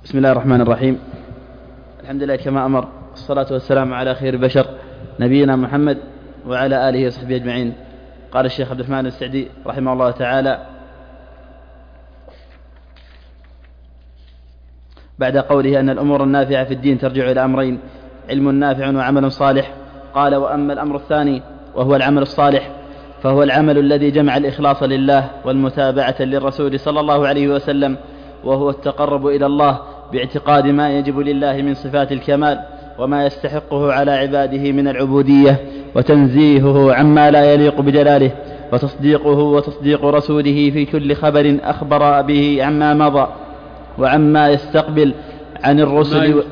بسم الله الرحمن الرحيم. الحمد لله كما أمر، الصلاة والسلام على خير البشر نبينا محمد وعلى آله وصحبه أجمعين. قال الشيخ عبد الرحمن السعدي رحمه الله تعالى بعد قوله أن الأمور النافعة في الدين ترجع إلى أمرين: علم نافع وعمل صالح. قال: وأما الأمر الثاني وهو العمل الصالح فهو العمل الذي جمع الإخلاص لله والمتابعة للرسول صلى الله عليه وسلم، وهو التقرب إلى الله باعتقاد ما يجب لله من صفات الكمال وما يستحقه على عباده من العبودية، وتنزيهه عما لا يليق بجلاله، وتصديقه وتصديق رسوله في كل خبر أخبر به عما مضى وعما يستقبل عن الرسل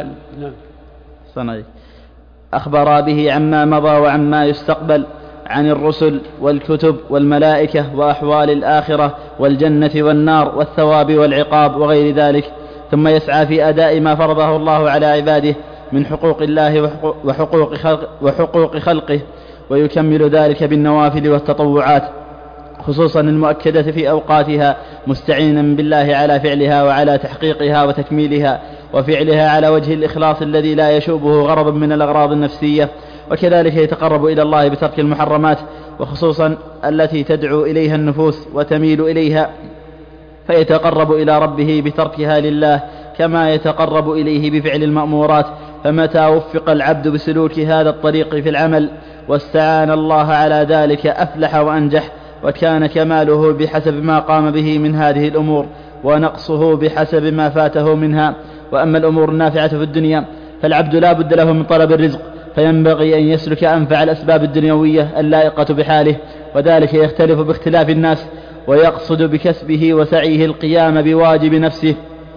أخبر به عما مضى وعما يستقبل عن الرسل والكتب والملائكة وأحوال الآخرة والجنة والنار والثواب والعقاب وغير ذلك، ثم يسعى في أداء ما فرضه الله على عباده من حقوق الله وحقوق خلقه، ويكمل ذلك بالنوافل والتطوعات خصوصا المؤكدة في أوقاتها، مستعينا بالله على فعلها وعلى تحقيقها وتكميلها، وفعلها على وجه الإخلاص الذي لا يشوبه غرض من الأغراض النفسية. وكذلك يتقرب إلى الله بترك المحرمات، وخصوصا التي تدعو إليها النفوس وتميل إليها، فيتقرب إلى ربه بتركها لله كما يتقرب إليه بفعل المأمورات. فمتى وفق العبد بسلوك هذا الطريق في العمل واستعان الله على ذلك أفلح وأنجح، وكان كماله بحسب ما قام به من هذه الأمور، ونقصه بحسب ما فاته منها. وأما الأمور النافعة في الدنيا فالعبد لا بد له من طلب الرزق، فينبغي أن يسلك أنفع الأسباب الدنيوية اللائقة بحاله، وذلك يختلف باختلاف الناس، ويقصد بكسبه وسعيه القيام بواجب نفسه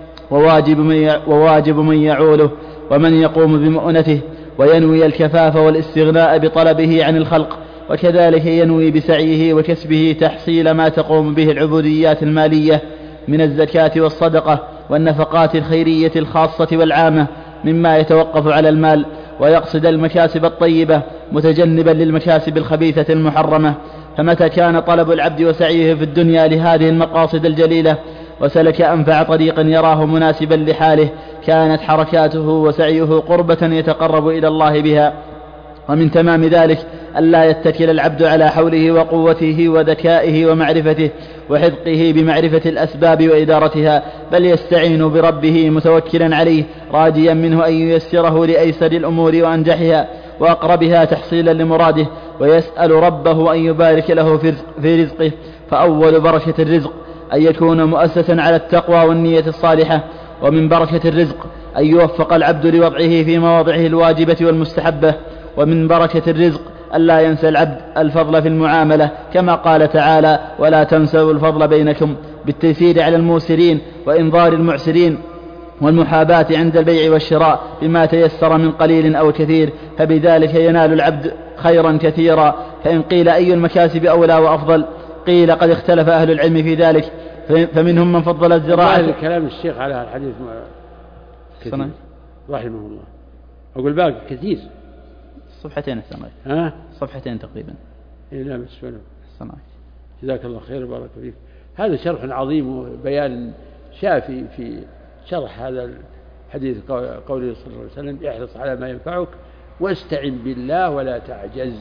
وواجب من يعوله ومن يقوم بمؤنته، وينوي الكفاف والاستغناء بطلبه عن الخلق، وكذلك ينوي بسعيه وكسبه تحصيل ما تقوم به العبوديات المالية من الزكاة والصدقة والنفقات الخيرية الخاصة والعامة مما يتوقف على المال، ويقصد المكاسب الطيبة متجنبا للمكاسب الخبيثة المحرمة. فمتى كان طلب العبد وسعيه في الدنيا لهذه المقاصد الجليلة وسلك أنفع طريق يراه مناسبا لحاله، كانت حركاته وسعيه قربة يتقرب إلى الله بها. ومن تمام ذلك ألا يتكل العبد على حوله وقوته وذكائه ومعرفته وحذقه بمعرفة الأسباب وإدارتها، بل يستعين بربه متوكلا عليه راجيا منه أن ييسره لأيسر الأمور وأنجحها وأقربها تحصيلا لمراده، ويسأل ربه أن يبارك له في رزقه. فأول بركة الرزق أن يكون مؤسسا على التقوى والنية الصالحة، ومن بركة الرزق أن يوفق العبد لوضعه في مواضعه الواجبة والمستحبة، ومن بركة الرزق ألا ينسى العبد الفضل في المعاملة، كما قال تعالى: ولا تنسوا الفضل بينكم، بالتيسير على الموسرين وإنظار المعسرين، والمحاباة عند البيع والشراء بما تيسر من قليل أو كثير، فبذلك ينال العبد خيرا كثيرا. فإن قيل أي المكاسب أولى وأفضل، قيل قد اختلف أهل العلم في ذلك، فمنهم من فضل الزراعة. هذا كلام الشيخ على الحديث كثير رحمه الله، أقول باقي كثير، صفحتين الثانية صفحتين تقريبا. لا بس جزاك الله خير وبارك فيك. هذا شرح عظيم وبيان شافي في شرح هذا الحديث، قوله صلى الله عليه وسلم: احرص على ما ينفعك واستعن بالله ولا تعجز.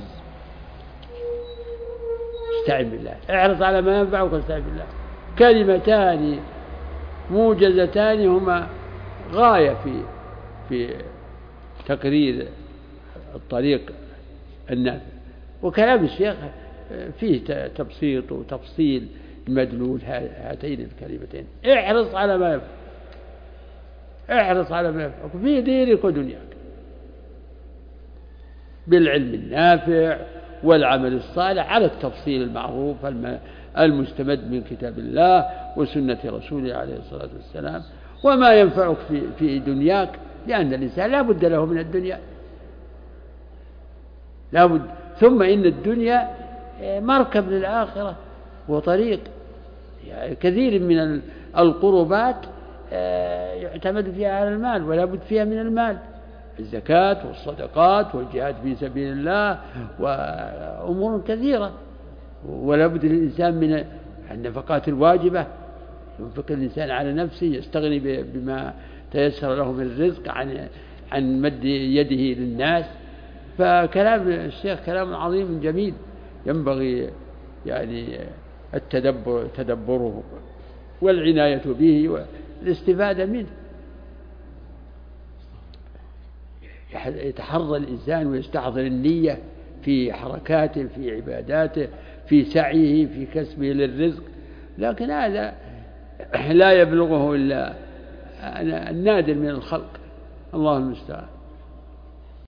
استعن بالله، احرص على ما ينفعك واستعن بالله، كلمتان موجزتان هما غاية في تقرير الطريق النافع. وكلام الشيخ فيه تبسيط وتفصيل مدلول هاتين الكلمتين: احرص على ما ينفعك، احرص على ما ينفعك في دينك ودنياك، بالعلم النافع والعمل الصالح على التفصيل المعروف المستمد من كتاب الله وسنة رسوله عليه الصلاة والسلام، وما ينفعك في دنياك، لأن الإنسان لا بد له من الدنيا، لا بد. ثم إن الدنيا مركب للآخرة وطريق، يعني كثير من القربات يعتمد فيها على المال ولا بد فيها من المال، الزكاة والصدقات والجهاد في سبيل الله وأمور كثيرة، ولا بد للإنسان من النفقات الواجبة ينفق الإنسان على نفسه، يستغني بما تيسر له من الرزق عن مد يده للناس. فكلام الشيخ كلام عظيم جميل، ينبغي يعني تدبره والعناية به والاستفادة منه. يتحرى الإنسان ويستحضر النية في حركاته، في عباداته، في سعيه، في كسبه للرزق، لكن هذا لا يبلغه إلا النادر من الخلق. الله المستعان.